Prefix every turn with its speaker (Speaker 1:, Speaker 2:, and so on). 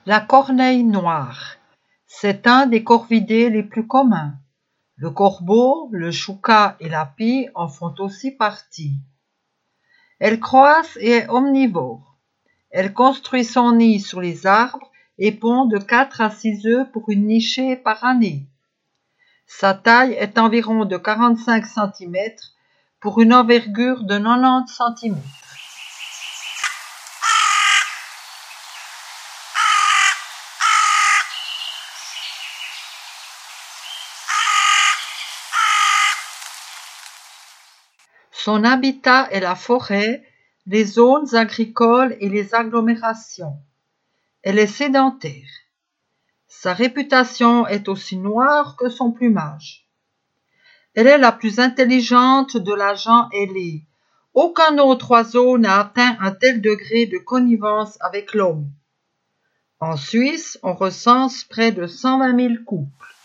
Speaker 1: La corneille noire, c'est un des corvidés les plus communs. Le corbeau, le choucas et la pie en font aussi partie. Elle croasse et est omnivore. Elle construit son nid sur les arbres et pond de 4 à 6 œufs pour une nichée par année. Sa taille est environ de 45 cm pour une envergure de 90 cm. Son habitat est la forêt, les zones agricoles et les agglomérations. Elle est sédentaire. Sa réputation est aussi noire que son plumage. Elle est la plus intelligente de la gent ailée. Aucun autre oiseau n'a atteint un tel degré de connivence avec l'homme. En Suisse, on recense près de 120 000 couples.